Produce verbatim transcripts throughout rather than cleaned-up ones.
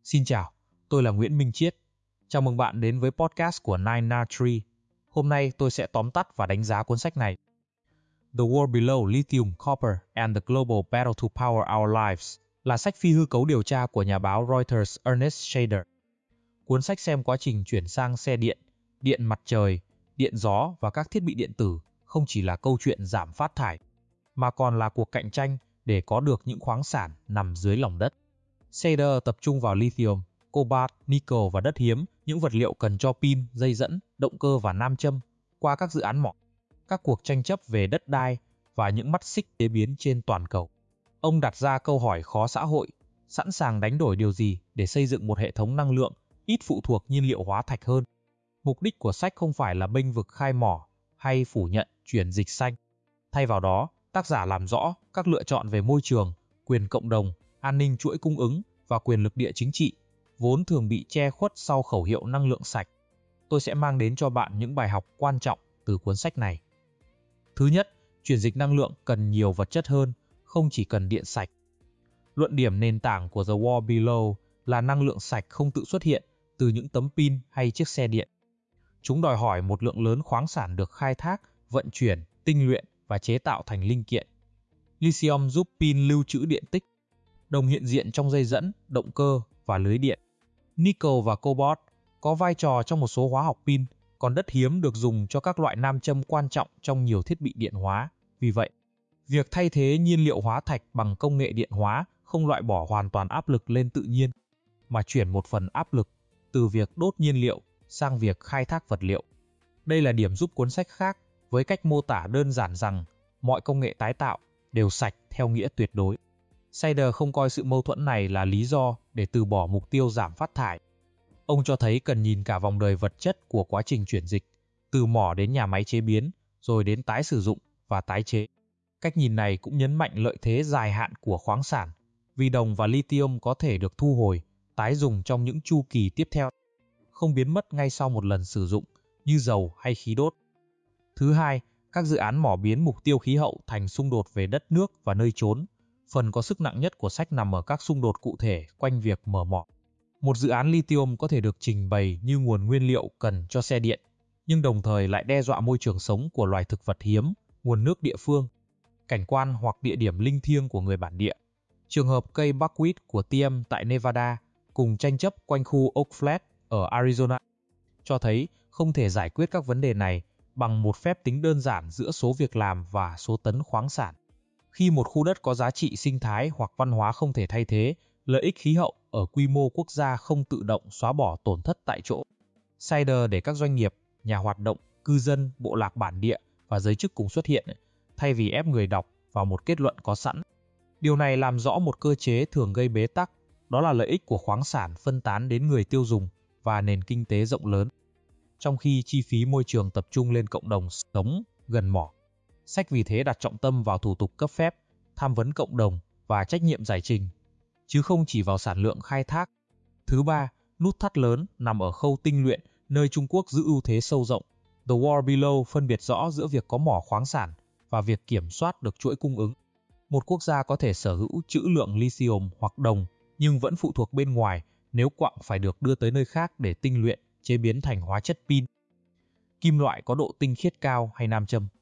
Xin chào, tôi là Nguyễn Minh Chiết. Chào mừng bạn đến với podcast của Nine Na Tree. Hôm nay tôi sẽ tóm tắt và đánh giá cuốn sách này. The War Below Lithium, Copper and the Global Battle to Power Our Lives là sách phi hư cấu điều tra của nhà báo Reuters Ernest Shader. Cuốn sách xem quá trình chuyển sang xe điện, điện mặt trời, điện gió và các thiết bị điện tử không chỉ là câu chuyện giảm phát thải, mà còn là cuộc cạnh tranh để có được những khoáng sản nằm dưới lòng đất. Shader tập trung vào lithium, cobalt, nickel và đất hiếm, những vật liệu cần cho pin, dây dẫn, động cơ và nam châm, qua các dự án mỏ, các cuộc tranh chấp về đất đai và những mắt xích chế biến trên toàn cầu. Ông đặt ra câu hỏi khó xã hội, sẵn sàng đánh đổi điều gì để xây dựng một hệ thống năng lượng ít phụ thuộc nhiên liệu hóa thạch hơn. Mục đích của sách không phải là bênh vực khai mỏ hay phủ nhận chuyển dịch xanh. Thay vào đó, tác giả làm rõ các lựa chọn về môi trường, quyền cộng đồng, an ninh chuỗi cung ứng và quyền lực địa chính trị, vốn thường bị che khuất sau khẩu hiệu năng lượng sạch. Tôi sẽ mang đến cho bạn những bài học quan trọng từ cuốn sách này. Thứ nhất, chuyển dịch năng lượng cần nhiều vật chất hơn, không chỉ cần điện sạch. Luận điểm nền tảng của The War Below là năng lượng sạch không tự xuất hiện từ những tấm pin hay chiếc xe điện. Chúng đòi hỏi một lượng lớn khoáng sản được khai thác, vận chuyển, tinh luyện và chế tạo thành linh kiện. Lithium giúp pin lưu trữ điện tích, đồng hiện diện trong dây dẫn, động cơ và lưới điện. Nickel và cobalt có vai trò trong một số hóa học pin, còn đất hiếm được dùng cho các loại nam châm quan trọng trong nhiều thiết bị điện hóa. Vì vậy, việc thay thế nhiên liệu hóa thạch bằng công nghệ điện hóa không loại bỏ hoàn toàn áp lực lên tự nhiên, mà chuyển một phần áp lực từ việc đốt nhiên liệu sang việc khai thác vật liệu. Đây là điểm giúp cuốn sách khác với cách mô tả đơn giản rằng mọi công nghệ tái tạo đều sạch theo nghĩa tuyệt đối. Shader không coi sự mâu thuẫn này là lý do để từ bỏ mục tiêu giảm phát thải. Ông cho thấy cần nhìn cả vòng đời vật chất của quá trình chuyển dịch, từ mỏ đến nhà máy chế biến, rồi đến tái sử dụng và tái chế. Cách nhìn này cũng nhấn mạnh lợi thế dài hạn của khoáng sản, vì đồng và lithium có thể được thu hồi, tái dùng trong những chu kỳ tiếp theo, không biến mất ngay sau một lần sử dụng như dầu hay khí đốt. Thứ hai, các dự án mỏ biến mục tiêu khí hậu thành xung đột về đất nước và nơi trốn. Phần có sức nặng nhất của sách nằm ở các xung đột cụ thể quanh việc mở mỏ. Một dự án lithium có thể được trình bày như nguồn nguyên liệu cần cho xe điện, nhưng đồng thời lại đe dọa môi trường sống của loài thực vật hiếm, nguồn nước địa phương, cảnh quan hoặc địa điểm linh thiêng của người bản địa. Trường hợp cây buckwheat của T M tại Nevada cùng tranh chấp quanh khu Oak Flat ở Arizona cho thấy không thể giải quyết các vấn đề này bằng một phép tính đơn giản giữa số việc làm và số tấn khoáng sản. Khi một khu đất có giá trị sinh thái hoặc văn hóa không thể thay thế, lợi ích khí hậu ở quy mô quốc gia không tự động xóa bỏ tổn thất tại chỗ. Shader để các doanh nghiệp, nhà hoạt động, cư dân, bộ lạc bản địa và giới chức cùng xuất hiện, thay vì ép người đọc vào một kết luận có sẵn. Điều này làm rõ một cơ chế thường gây bế tắc, đó là lợi ích của khoáng sản phân tán đến người tiêu dùng và nền kinh tế rộng lớn, trong khi chi phí môi trường tập trung lên cộng đồng sống gần mỏ. Sách vì thế đặt trọng tâm vào thủ tục cấp phép, tham vấn cộng đồng và trách nhiệm giải trình, chứ không chỉ vào sản lượng khai thác. Thứ ba, nút thắt lớn nằm ở khâu tinh luyện, nơi Trung Quốc giữ ưu thế sâu rộng. The War Below phân biệt rõ giữa việc có mỏ khoáng sản và việc kiểm soát được chuỗi cung ứng. Một quốc gia có thể sở hữu trữ lượng lithium hoặc đồng, nhưng vẫn phụ thuộc bên ngoài nếu quặng phải được đưa tới nơi khác để tinh luyện, chế biến thành hóa chất pin. Kim loại có độ tinh khiết cao hay nam châm.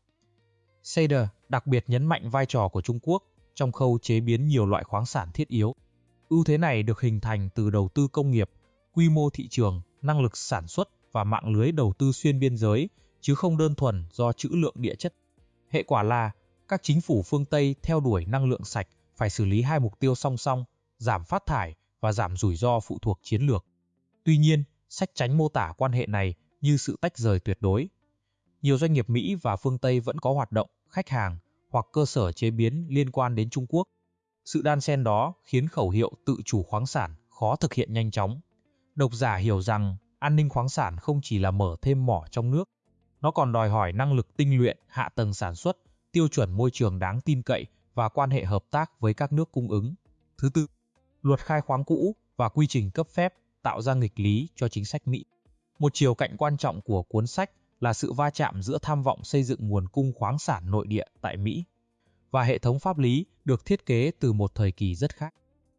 Shader đặc biệt nhấn mạnh vai trò của Trung Quốc trong khâu chế biến nhiều loại khoáng sản thiết yếu. Ưu thế này được hình thành từ đầu tư công nghiệp, quy mô thị trường, năng lực sản xuất và mạng lưới đầu tư xuyên biên giới, chứ không đơn thuần do trữ lượng địa chất. Hệ quả là các chính phủ phương Tây theo đuổi năng lượng sạch phải xử lý hai mục tiêu song song, giảm phát thải và giảm rủi ro phụ thuộc chiến lược. Tuy nhiên, sách tránh mô tả quan hệ này như sự tách rời tuyệt đối. Nhiều doanh nghiệp Mỹ và phương Tây vẫn có hoạt động, khách hàng hoặc cơ sở chế biến liên quan đến Trung Quốc. Sự đan xen đó khiến khẩu hiệu tự chủ khoáng sản khó thực hiện nhanh chóng. Độc giả hiểu rằng an ninh khoáng sản không chỉ là mở thêm mỏ trong nước, nó còn đòi hỏi năng lực tinh luyện, hạ tầng sản xuất, tiêu chuẩn môi trường đáng tin cậy và quan hệ hợp tác với các nước cung ứng. Thứ tư, luật khai khoáng cũ và quy trình cấp phép tạo ra nghịch lý cho chính sách Mỹ. Một chiều cạnh quan trọng của cuốn sách là sự va chạm giữa tham vọng xây dựng nguồn cung khoáng sản nội địa tại Mỹ và hệ thống pháp lý được thiết kế từ một thời kỳ rất khác.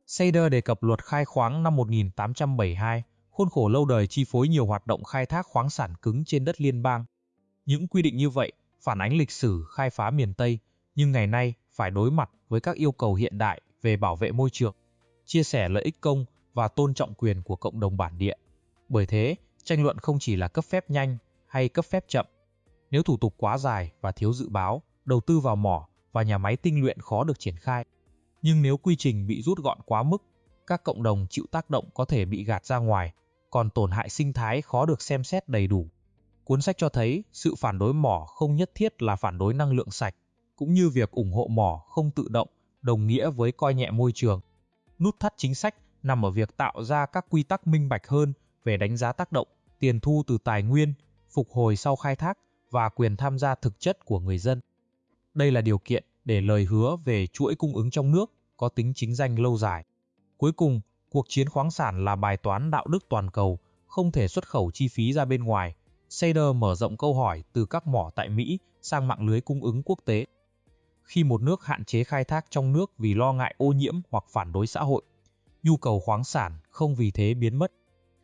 Shader đề cập luật khai khoáng năm một nghìn tám trăm bảy mươi hai, khuôn khổ lâu đời chi phối nhiều hoạt động khai thác khoáng sản cứng trên đất liên bang. Những quy định như vậy phản ánh lịch sử khai phá miền Tây, nhưng ngày nay phải đối mặt với các yêu cầu hiện đại về bảo vệ môi trường, chia sẻ lợi ích công và tôn trọng quyền của cộng đồng bản địa. Bởi thế, tranh luận không chỉ là cấp phép nhanh hay cấp phép chậm. Nếu thủ tục quá dài và thiếu dự báo, đầu tư vào mỏ và nhà máy tinh luyện khó được triển khai. Nhưng nếu quy trình bị rút gọn quá mức, các cộng đồng chịu tác động có thể bị gạt ra ngoài, còn tổn hại sinh thái khó được xem xét đầy đủ. Cuốn sách cho thấy sự phản đối mỏ không nhất thiết là phản đối năng lượng sạch, cũng như việc ủng hộ mỏ không tự động đồng nghĩa với coi nhẹ môi trường. Nút thắt chính sách nằm ở việc tạo ra các quy tắc minh bạch hơn về đánh giá tác động, tiền thu từ tài nguyên, phục hồi sau khai thác và quyền tham gia thực chất của người dân. Đây là điều kiện để lời hứa về chuỗi cung ứng trong nước có tính chính danh lâu dài. Cuối cùng, cuộc chiến khoáng sản là bài toán đạo đức toàn cầu, không thể xuất khẩu chi phí ra bên ngoài. Shader mở rộng câu hỏi từ các mỏ tại Mỹ sang mạng lưới cung ứng quốc tế. Khi một nước hạn chế khai thác trong nước vì lo ngại ô nhiễm hoặc phản đối xã hội, nhu cầu khoáng sản không vì thế biến mất.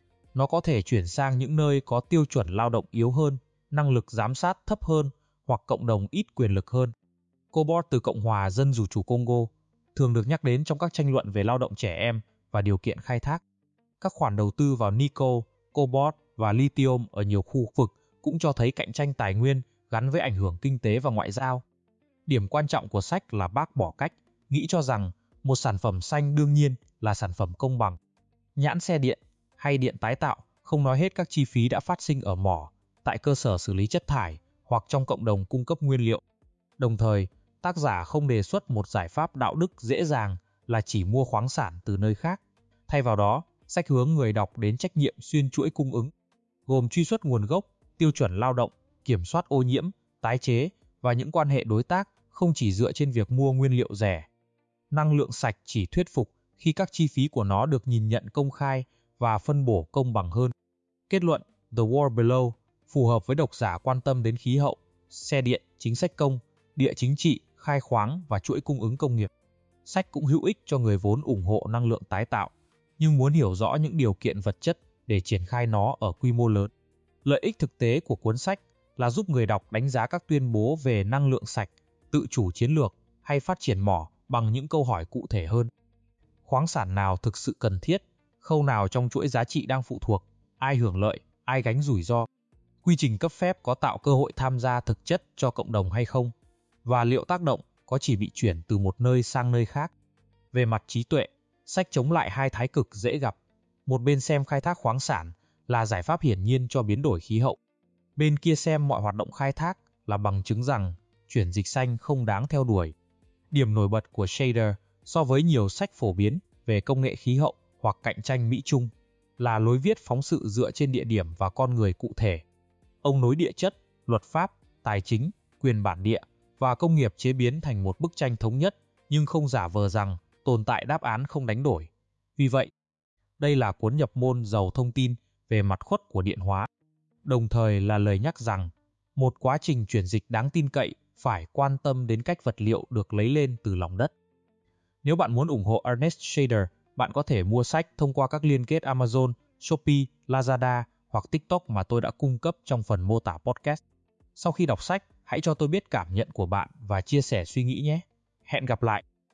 Nó có thể chuyển sang những nơi có tiêu chuẩn lao động yếu hơn, năng lực giám sát thấp hơn hoặc cộng đồng ít quyền lực hơn. Cobalt từ Cộng hòa Dân Chủ chủ Congo thường được nhắc đến trong các tranh luận về lao động trẻ em và điều kiện khai thác. Các khoản đầu tư vào nickel, cobalt và lithium ở nhiều khu vực cũng cho thấy cạnh tranh tài nguyên gắn với ảnh hưởng kinh tế và ngoại giao. Điểm quan trọng của sách là bác bỏ cách nghĩ cho rằng một sản phẩm xanh đương nhiên là sản phẩm công bằng. Nhãn xe điện hay điện tái tạo không nói hết các chi phí đã phát sinh ở mỏ, tại cơ sở xử lý chất thải hoặc trong cộng đồng cung cấp nguyên liệu. Đồng thời, tác giả không đề xuất một giải pháp đạo đức dễ dàng là chỉ mua khoáng sản từ nơi khác. Thay vào đó, sách hướng người đọc đến trách nhiệm xuyên chuỗi cung ứng, gồm truy xuất nguồn gốc, tiêu chuẩn lao động, kiểm soát ô nhiễm, tái chế và những quan hệ đối tác không chỉ dựa trên việc mua nguyên liệu rẻ. Năng lượng sạch chỉ thuyết phục khi các chi phí của nó được nhìn nhận công khai và phân bổ công bằng hơn. Kết luận, The War Below phù hợp với độc giả quan tâm đến khí hậu, xe điện, chính sách công, địa chính trị, khai khoáng và chuỗi cung ứng công nghiệp. Sách cũng hữu ích cho người vốn ủng hộ năng lượng tái tạo, nhưng muốn hiểu rõ những điều kiện vật chất để triển khai nó ở quy mô lớn. Lợi ích thực tế của cuốn sách là giúp người đọc đánh giá các tuyên bố về năng lượng sạch, tự chủ chiến lược hay phát triển mỏ bằng những câu hỏi cụ thể hơn. Khoáng sản nào thực sự cần thiết? Khâu nào trong chuỗi giá trị đang phụ thuộc? Ai hưởng lợi? Ai gánh rủi ro? Quy trình cấp phép có tạo cơ hội tham gia thực chất cho cộng đồng hay không? Và liệu tác động có chỉ bị chuyển từ một nơi sang nơi khác? Về mặt trí tuệ, sách chống lại hai thái cực dễ gặp. Một bên xem khai thác khoáng sản là giải pháp hiển nhiên cho biến đổi khí hậu. Bên kia xem mọi hoạt động khai thác là bằng chứng rằng chuyển dịch xanh không đáng theo đuổi. Điểm nổi bật của Shader so với nhiều sách phổ biến về công nghệ khí hậu hoặc cạnh tranh Mỹ-Trung là lối viết phóng sự dựa trên địa điểm và con người cụ thể. Ông nối địa chất, luật pháp, tài chính, quyền bản địa và công nghiệp chế biến thành một bức tranh thống nhất, nhưng không giả vờ rằng tồn tại đáp án không đánh đổi. Vì vậy, đây là cuốn nhập môn giàu thông tin về mặt khuất của điện hóa, đồng thời là lời nhắc rằng một quá trình chuyển dịch đáng tin cậy phải quan tâm đến cách vật liệu được lấy lên từ lòng đất. Nếu bạn muốn ủng hộ Ernest Shader, bạn có thể mua sách thông qua các liên kết Amazon, Shopee, Lazada hoặc TikTok mà tôi đã cung cấp trong phần mô tả podcast. Sau khi đọc sách, hãy cho tôi biết cảm nhận của bạn và chia sẻ suy nghĩ nhé. Hẹn gặp lại!